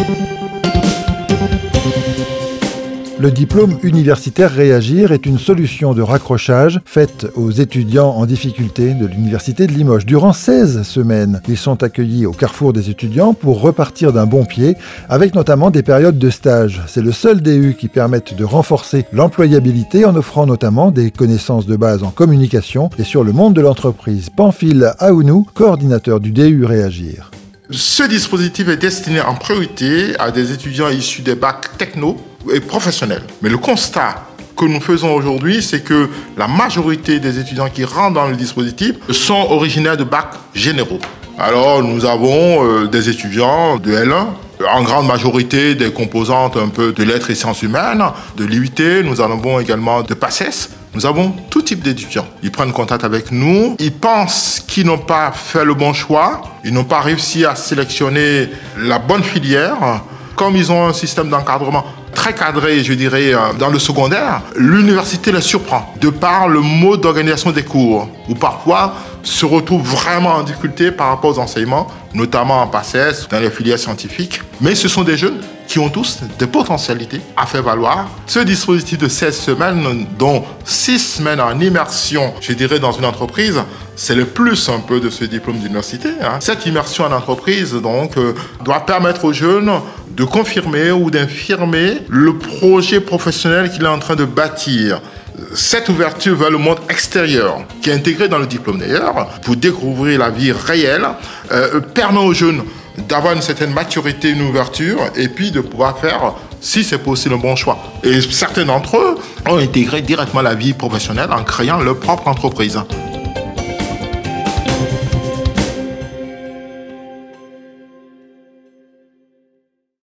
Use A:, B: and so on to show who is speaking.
A: Le diplôme universitaire Réagir est une solution de raccrochage faite aux étudiants en difficulté de l'Université de Limoges. Durant 16 semaines, ils sont accueillis au carrefour des étudiants pour repartir d'un bon pied, avec notamment des périodes de stage. C'est le seul DU qui permette de renforcer l'employabilité en offrant notamment des connaissances de base en communication et sur le monde de l'entreprise. Pamphile Aounou, coordinateur du DU Réagir.
B: Ce dispositif est destiné en priorité à des étudiants issus des bacs techno et professionnels. Mais le constat que nous faisons aujourd'hui, c'est que la majorité des étudiants qui rentrent dans le dispositif sont originaires de bacs généraux. Alors nous avons des étudiants de L1, en grande majorité des composantes un peu de lettres et sciences humaines, de l'IUT, nous en avons également de PACES. Nous avons tout type d'étudiants. Ils prennent contact avec nous, ils pensent qu'ils n'ont pas fait le bon choix, ils n'ont pas réussi à sélectionner la bonne filière. Comme ils ont un système d'encadrement très cadré, je dirais, dans le secondaire, l'université les surprend de par le mode d'organisation des cours, où parfois se retrouvent vraiment en difficulté par rapport aux enseignements, notamment en PACES, dans les filières scientifiques. Mais ce sont des jeunes qui ont tous des potentialités à faire valoir. Ce dispositif de 16 semaines, dont 6 semaines en immersion, je dirais, dans une entreprise, c'est le plus un peu de ce diplôme d'université. Cette immersion en entreprise, donc, doit permettre aux jeunes de confirmer ou d'infirmer le projet professionnel qu'il est en train de bâtir. Cette ouverture vers le monde extérieur, qui est intégrée dans le diplôme d'ailleurs, pour découvrir la vie réelle, permet aux jeunes d'avoir une certaine maturité, une ouverture, et puis de pouvoir faire, si c'est possible, un bon choix. Et certains d'entre eux ont intégré directement la vie professionnelle en créant leur propre entreprise.